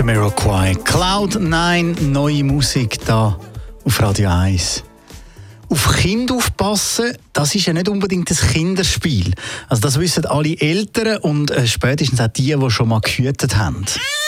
Jamiroquai. Cloud9, neue Musik da auf Radio 1. Auf Kinder aufpassen, das ist ja nicht unbedingt ein Kinderspiel. Also das wissen alle Eltern und spätestens auch die schon mal gehütet haben.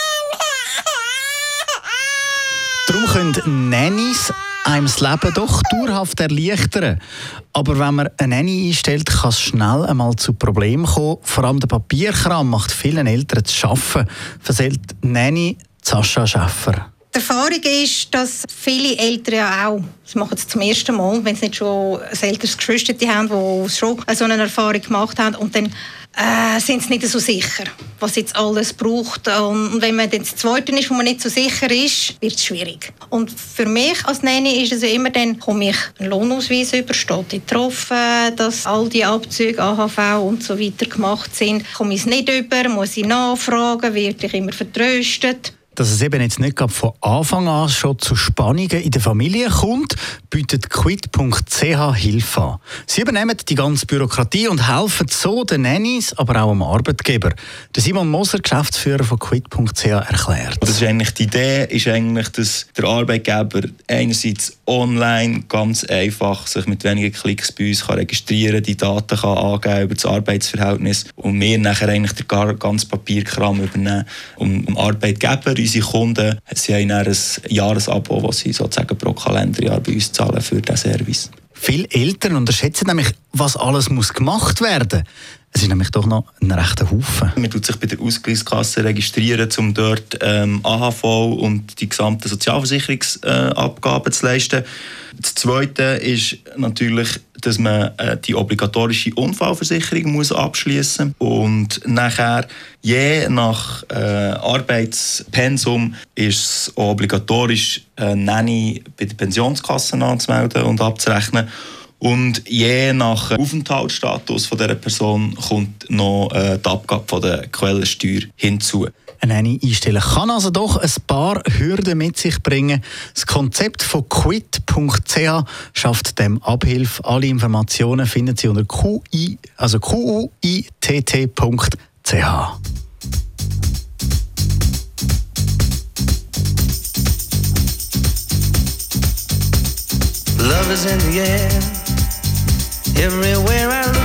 Darum können Nannies einem das Leben doch dauerhaft erleichtern. Aber wenn man eine Nanny einstellt, kann es schnell einmal zu Problemen kommen. Vor allem der Papierkram macht vielen Eltern zu schaffen, erzählt Nanny Sascha Schäffer. Die Erfahrung ist, dass viele Eltern ja auch, das machen sie zum ersten Mal, wenn sie nicht schon ein älteres Geschwister haben, die schon so eine Erfahrung gemacht haben, und dann sind sie nicht so sicher, was jetzt alles braucht. Und wenn man dann das Zweite ist, wo man nicht so sicher ist, wird es schwierig. Und für mich als Nanny ist es ja immer dann, komme ich einen Lohnausweis über, steht getroffen, dass all die Abzüge, AHV und so weiter gemacht sind. Komme ich es nicht über, muss ich nachfragen, werde ich immer vertröstet. Dass es eben jetzt nicht von Anfang an schon zu Spannungen in der Familie kommt, bietet quit.ch Hilfe an. Sie übernehmen die ganze Bürokratie und helfen so den Nannies, aber auch dem Arbeitgeber. Der Simon Moser, Geschäftsführer von quit.ch, erklärt. Das ist eigentlich die Idee, dass der Arbeitgeber einerseits online ganz einfach sich mit wenigen Klicks bei uns registrieren kann, die Daten kann angeben über das Arbeitsverhältnis und wir nachher eigentlich den ganzen Papierkram übernehmen. Und Arbeitgeber, unsere Kunden, sie haben ein Jahresabo, das sie sozusagen pro Kalenderjahr bei uns zahlen für diesen Service. Viele Eltern unterschätzen nämlich, was alles gemacht werden muss. Es ist nämlich doch noch ein rechter Haufen. Man tut sich bei der Ausgleichskasse registrieren, um dort AHV und die gesamten Sozialversicherungsabgaben zu leisten. Das Zweite ist natürlich, dass man die obligatorische Unfallversicherung muss abschließen muss. Und nachher, je nach Arbeitspensum, ist es auch obligatorisch, Nanny bei der Pensionskasse anzumelden und abzurechnen. Und je nach Aufenthaltsstatus von dieser Person kommt noch die Abgabe von der Quellensteuer hinzu. Eine Nanny einstellen kann also doch ein paar Hürden mit sich bringen. Das Konzept von quit.ch schafft dem Abhilfe. Alle Informationen finden Sie unter quit.ch. Love is in the air, everywhere I look.